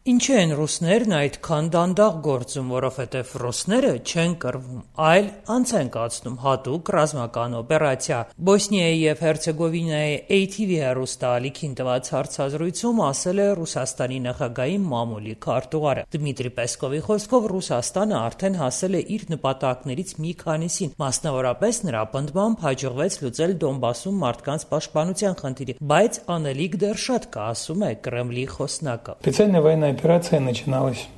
Ինչի են ռուսներն այդքան դանդաղ գործում, որովհետև ռուսները չեն կռվում, այլ անց են կացնում հատուկ ռազմական օպերացիա։ Բոսնիայի և Հերցեգովինայի ATV հեռուստաալիքին տված հարցազրույցում ասել է Ռուսաստանի նախագահի մամուլի քարտուղարը։ Դմիտրի Պեսկովի խոսքով Ռուսաստանը արդեն հասել է իր նպատակներից մի քանիսին, մասնավորապես նրա պնդմամբ հաջողվեց լուծել Դոնբասում մարդկանց պաշտպանության խնդիրը, բայց անելիք դեռ շատ կա, ասում է Կրեմլի խոսնակը։ Специальная военная операция начиналась,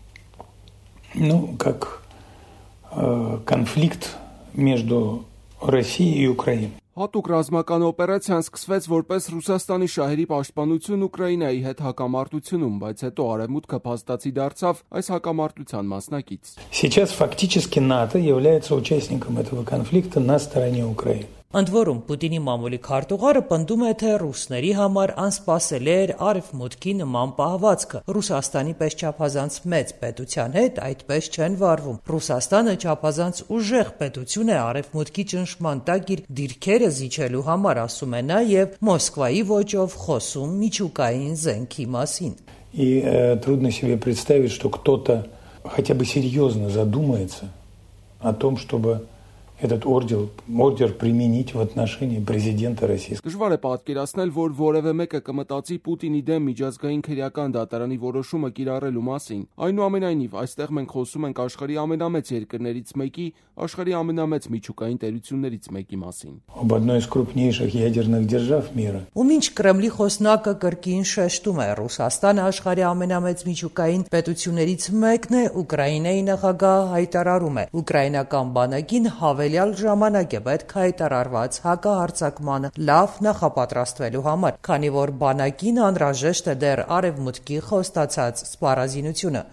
как конфликт между Россией и Украиной. Հատուկ ռազմական օպերացիան սկսվեց որպես Ռուսաստանի շահերի պաշտպանություն Ուկրաինայի հետ հակամարտությունում, բայց հետո Արևմուտքը փաստացի դարձավ այս հակամարտության մասնակից։ Сейчас фактически НАТО является участником этого конфликта на стороне Украины. Ընդ որում Պուտինի մամուլի քարտուղարը պնդում է, թե ռուսների համար անսպասելի էր Արևմուտքի նման պահվածքը։ Ռուսաստանի պես չափազանց մեծ պետության հետ այդպես չեն վարվում։ Ռուսաստանը չափազանց ուժեղ պետություն է Արևմուտքի ճնշման տակ իր դիրքերը զիջելու համար, ասում է նա եւ Մոսկվայի ոճով խոսում միջուկային զենքի մասին։ И трудно себе представить, что кто-то хотя бы серьезно задумается о том, чтобы этот ордер применить в отношении президента Российской. Դժվար է պատկերացնել, որ որևէ մեկը կմտածի Պուտինի դեմ միջազգային քրեական դատարանի որոշումը կիրառելու մասին։ Այնուամենայնիվ, այստեղ մենք խոսում ենք աշխարհի ամենամեծ երկրներից մեկի, աշխարհի ամենամեծ միջուկային տերություններից մեկի մասին։ Об одной из крупнейших ядерных держав мира. Ու մինչ Կրեմլի խոսնակը կրկին շեշտում է, Ռուսաստանը աշխարհի ամենամեծ միջուկային պետություններից մեկն է, Ուկրաինայի նախագահը հայտարարում է. ուկրաինական բանակին հավելյալ ժամանակ է պետք հայտարարված հակահարձակմանը լավ նախապատրաստվելու համար, քանի որ բանակին անհրաժեշտ է դեռ Արևմուտքի խոստացած սպառազինությունը։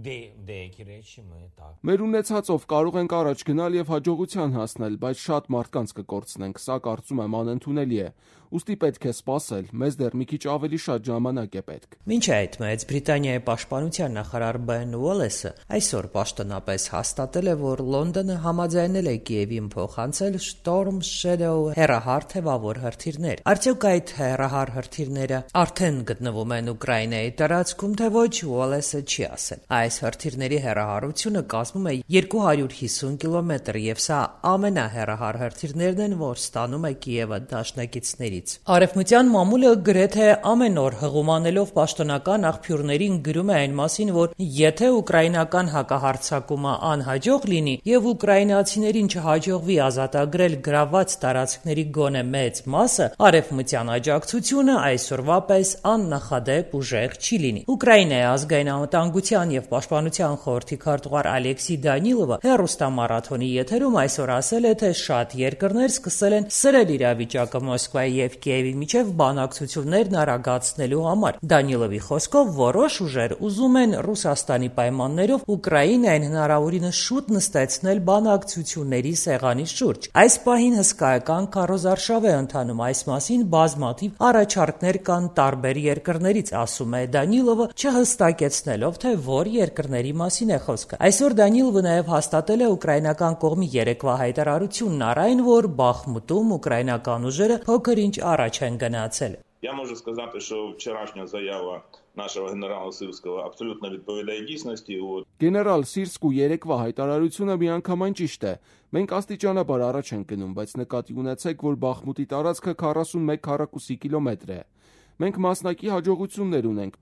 Մեր ունեցածով կարող ենք առաջ գնալ եւ հաջողության հասնել, բայց շատ մարդկանց կկորցնենք, սա կարծում եմ անընդունելի է։ Ուստի պետք է սպասել, մեզ դեռ մի քիչ ավելի շատ ժամանակ է պետք։ Մինչ այդ Մեծ Բրիտանիայի պաշտպանության նախարար Բեն Ուոլեսը այսօր պաշտոնապես հաստատել է, որ Լոնդոնը համաձայնել է Կիևին փոխանցել Storm Shadow հեռահար թևավոր հրթիռներ։ Արդյոք այդ հեռահար հրթիռները արդեն գտնվում են Ուկրաինայի տարածքում, թե ոչ, Ուոլեսը չի ասել։ Այս հրթիռների հեռահարությունը կազմում է 250 կիլոմետր եւ սա ամենահեռահար հրթիռներն են, որ ստանում է Կիևը դաշնակիցներից։ Արևմտյան մամուլը գրեթե ամեն օր հղումանելով պաշտոնական աղբյուրներին գրում է այն մասին, որ եթե ուկրաինական հակահարձակումը անհաջող լինի եւ ուկրաինացիներին չհաջողվի ազատագրել գրաված տարածքների գոնե մեծ մասը, արևմտյան աջակցությունը այսօրվա պես աննախադեպ ուժեղ չի լինի։ Ուկրաինայի ազգային անվտանգության եւ պաշտպանության խորհրդի քարտուղար Ալեքսի Դանիլովը հեռուստամարաթոնի եթերում այսօր ասել է, թե շատ երկրներ սկսել են սրել իրավիճակը Մոսկվայի եւ Կիևի միջև բանակցություններն արագացնելու համար։ Դանիլովի խոսքով որոշ ուժեր ուզում են Ռուսաստանի պայմաններով Ուկրաինային հնարավորինս շուտ նստեցնել բանակցությունների սեղանի շուրջ։ Այս պահին հսկայական քարոզարշավ է ընթանում, այս մասին բազմաթիվ առաջարկներ կան տարբեր երկրներից, ասում է Դանիլովը, չհստակեցնելով, թե որ երկրների մասին է խոսքը։ Այսօր Դանիլովը նաև հաստատել է ուկրաինական կողմի երեկվա հայտարարությունն առ այն, որ Բախմուտում ուկրաինական ուժերը փոքր-ինչ առաջ են գնացել։ Я можу сказати, що вчорашня заява нашого генерала Сирського абсолютно відповідає дійсності. Գեներալ Սիրսկու երեկվա հայտարարությունը միանգամայն ճիշտ է։ Մենք աստիճանաբար առաջ ենք գնում, բայց նկատի ունեցեք, որ Բախմուտի տարածքը 41 քառակուսի կիլոմետր է։ Մենք մասնակի հաջողություններ ունենք։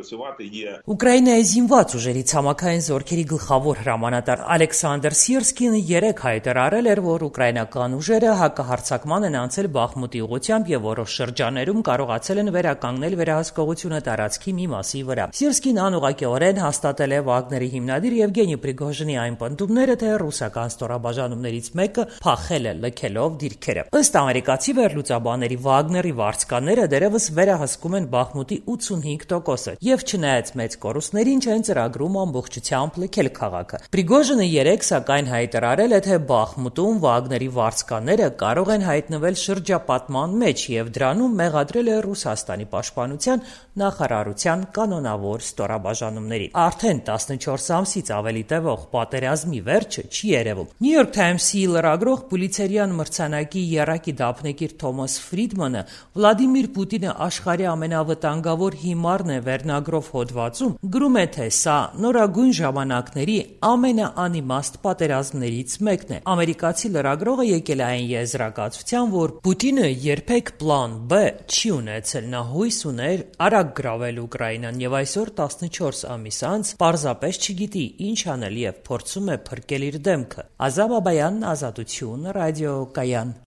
Ուկրաինայի զինված ուժերի ցամաքային զորքերի գլխավոր հրամանատար Ալեքսանդր Սիրսկին երեկ հայտարարել էր, որ ուկրաինական ուժերը հակահարձակման են անցել Բախմուտի ուղղությամբ եւ որոշ շրջաներում կարողացել են վերականգնել վերահսկողությունը տարածքի մի մասի վրա։ Սիրսկին անուղղակիորեն հաստատել է Վագների հիմնադիր Եվգենի Պրիգոժինի այն պնդումները, թե ռուսական ստորաբաժանումներից մեկը փախել է լքելով դիրքերը։ Ըստ ամերիկացի վերլուծաբանների Վագների վարձկանները դերևս վերահսկում են Բախմուտի 85%-ը եւ չնայած մեծ կորուստներին չեն ծրագրում ամբողջությամբ լքել քաղաքը։ Պրիգոժինը երեկ սակայն հայտարարել է, թե Բախմուտում Վագների վարձկանները կարող են հայտնվել շրջապատման մեջ եւ դրանում մեղադրել է Ռուսաստանի պաշտպանության նախարարության կանոնավոր ստորաբաժանումների։ Արդեն 14 ամսից ավելի տևող պատերազմի վերջը չի երևում։ New York Times-ի լրագրող Պուլիցերյան մրցանակի եռակի դափնեկիր Թոմաս Ֆրիդմանը Վլադիմիր Պուտինը աշխարհի աշխարհի ամենավտանգավոր հիմարն է վերնագրով հոդվածում գրում է, թե սա նորագույն ժամանակների ամենաանիմաստ պատերազմներից մեկն է։ Ամերիկացի լրագրողը եկել է այն եզրակացության, որ Պուտինը երբեք պլան B չի ունեցել, նա հույս ուներ արագ գրավել Ուկրաինան եւ այսօր 14 ամիս անց պարզապես չգիտի ինչ անել եւ փորձում է փրկել իր դեմքը։ Ազամ Բաբայան, Ազատություն, ռադիո Կայան։